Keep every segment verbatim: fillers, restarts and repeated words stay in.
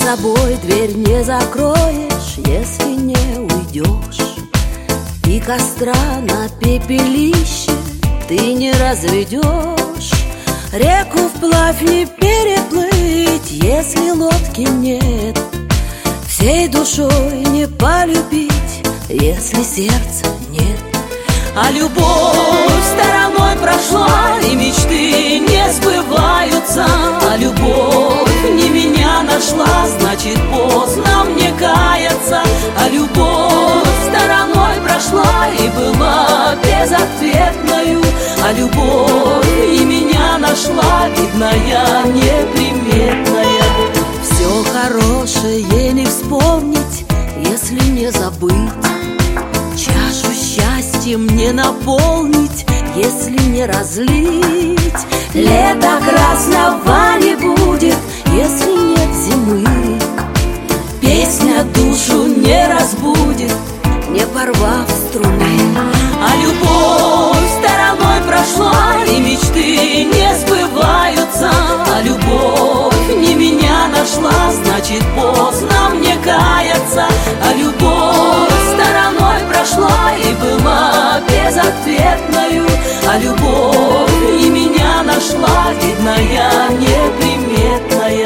собой дверь не закроешь, если не уйдешь. И костра на пепелище ты не разведешь. Реку вплавь не переплыть, если лодки нет. Всей душой не полюбить, если сердца нет. А любовь стороной прошла, и мечты не сбываются. А любовь не меня нашла, значит поздно мне каяться. А любовь стороной прошла и была безответною. А любовь и меня нашла, видная, неприметная. Все хорошее не вспомнить, если не забыть. Чашу счастьем не наполнить, если не разлить. Лета красного не будет, если нет зимы. Песня душу не разбудит, не порвав струны. А любовь стороной прошла, и мечты не сбываются. А любовь не меня нашла, значит поздно мне каяться. А любовь стороной прошла и была безответною. А любовь и меня нашла, видная, неприметная.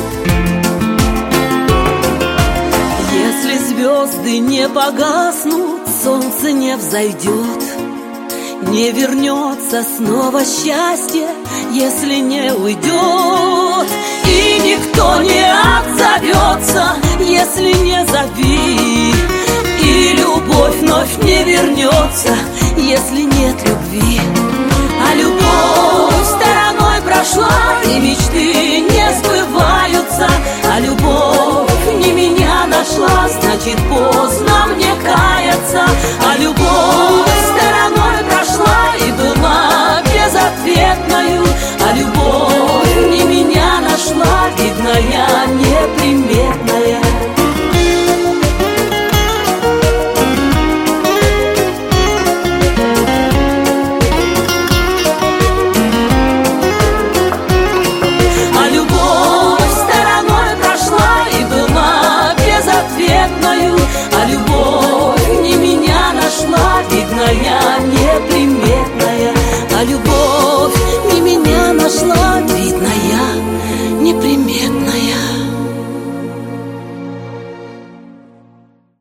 Если звезды не погаснут, солнце не взойдет, не вернется снова счастье, если не уйдет. И никто не отзовется, если не зови. И любовь вновь не вернется, если нет любви. А любовь стороной прошла, и мечты не сбываются. А любовь не меня нашла, значит поздно мне каяться. А любовь стороной прошла и была безответною. А любовь не меня нашла, видная, неприметная. А любовь стороной прошла и была безответною. А любовь не меня нашла, видная, неприметная.